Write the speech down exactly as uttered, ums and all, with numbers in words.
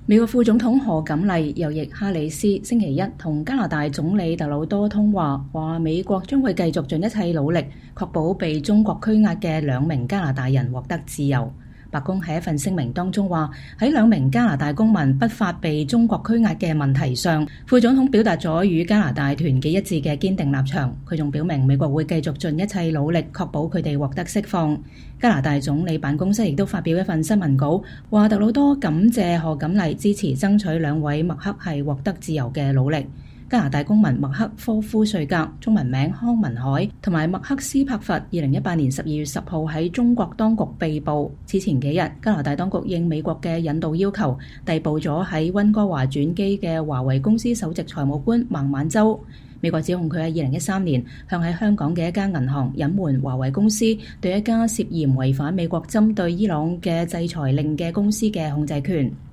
美國副總統賀錦麗右翼哈里斯星期一同加拿大總理特魯多通話，話美國將會繼續盡一切努力，確保被中國拘押嘅兩名加拿大人獲得自由。白宮喺一份聲明當中話，喺兩名加拿大公民不法被中國拘押嘅問題上，副總統表達咗與加拿大團結一致嘅堅定立場。佢仲表明美國會繼續盡一切努力，確保佢哋獲得釋放。加拿大總理辦公室亦都發表一份新聞稿，話特魯多感謝賀錦麗支持爭取兩位麥克係獲得自由嘅努力。加拿大公民麥克科夫瑞格（中文名康文凱）同埋麥克斯柏佛，二零一八年十二月十號喺中國當局被捕。此前幾日，加拿大當局應美國嘅引渡要求，逮捕咗喺溫哥華轉機嘅華為公司首席財務官孟晚舟。美國指控佢喺二零一三年向喺香港嘅一家銀行隱瞞華為公司對一家涉嫌違反美國針對伊朗嘅制裁令嘅公司嘅控制權。